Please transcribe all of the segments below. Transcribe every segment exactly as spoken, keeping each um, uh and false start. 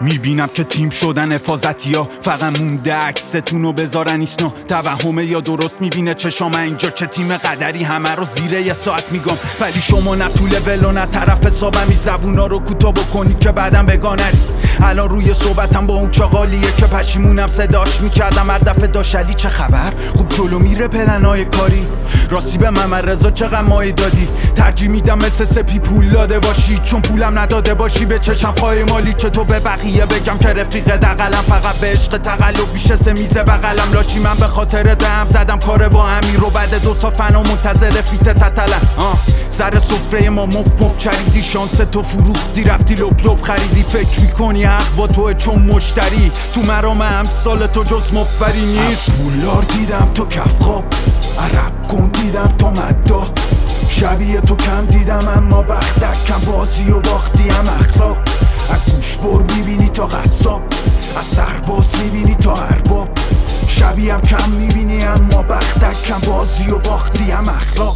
میبینم که تیم شدن حفاظتی ها فقط مونده عکستونو بذارن ایسنا توهمه یا درست میبینه چشام اینجا که تیم قدری همه رو زیره یه ساعت میگم ولی شما نه طول ولو نه طرف حسابم این زبونا رو کوتاه بکنی که بعدم بگانری الان روی صحبتم با اون چاقالیه که پشیمونم صداش میکردم هر دفعه داشلی چه خبر خوب جلو میره پلنای کاری راستی به محمد رضا چقدر مایه دادی ترجیح میدم مثل سپی پول داده باشی چون پولم نداده باشی به چشم پای مالی که تو به بقیه بگم که رفیق دقلم فقط به عشق تقلب میشه سه میزه بغلم لاشی من به خاطر دهم زدم کار با امیر رو بعد دو سال فنا منتظر فیت تتلم سر سفره ما مف مف چریدی شانس تو فروختی رفتی لپ لپ خریدی فکر میکنی حق با توه چون مشتری تو مرام امثال تو جز مفبری نیست پولار دیدم تو کف خواب عرب کن دیدم تو مدا شبیه تو کم دیدم اما بختک کم بازی و باختی هم اخلاق از گوش بر میبینی تا قصاب از سرباز میبینی تا ارباب شبیه هم کم میبینی اما بختک کم بازی و باختی هم اخلاق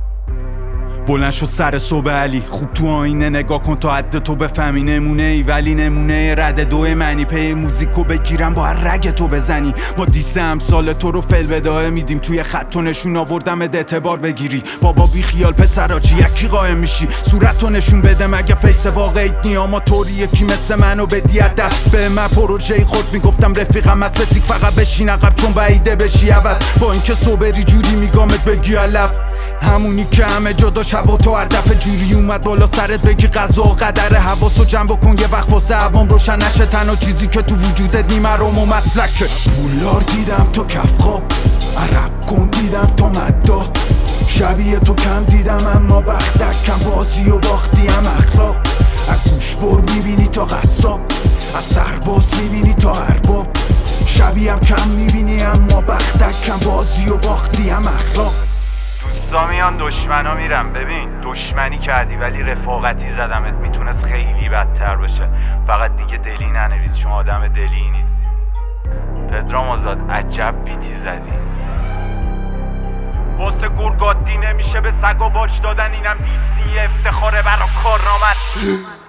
بلند شو سر صبح علی خوب تو آینه نگاه کن تا حد تو بفهمی نمونه ای ولی نمونه رد دو منی پی موزیکو بگیرم با هر رگ تو بزنی با دیسه امثال تو رو فل بداه میدیم توی خط و نشون آوردم اعتبار بگیری بابا بی خیال پسراچی یکی قایم میشی صورت رو نشون بده مگه فیس واقعیت نیاما طوری یکی مثل منو بدی دست به من پروژه خود میگفتم رفیقم از بسیک فقط بشین عقب چون بعیده بشی عوض با اینکه صبری جوری میگامت بگی علف همونی که همه جدا شب و تو هر دفعه جوری اومد بالا سرت بگی قضا و قدر حواسو جمع بکن یه وقت واسه عوام روشن نشه تنها چیزی که تو وجودت نیمرام و مسلکه پولار دیدم تو کف خواب عرب کن دیدم تو مدا شبیه تو کم دیدم اما بختک کم بازی و باختی هم اخلاق از گوش بر میبینی تا قصاب از سرباز میبینی تا ارباب شبیه هم کم میبینی اما بختک کم بازی و باختی هم اخلاق دوستا میان دشمنا میرم ببین دشمنی کردی ولی رفاقتی زدمت میتونست خیلی بدتر بشه فقط دیگه دلی ننویس چون آدم دلی نیستی پدرام آزاد عجب بیتی زدی واسه گرگادی نمیشه به سگا باج دادن اینم دیستی افتخاره برا کارنامت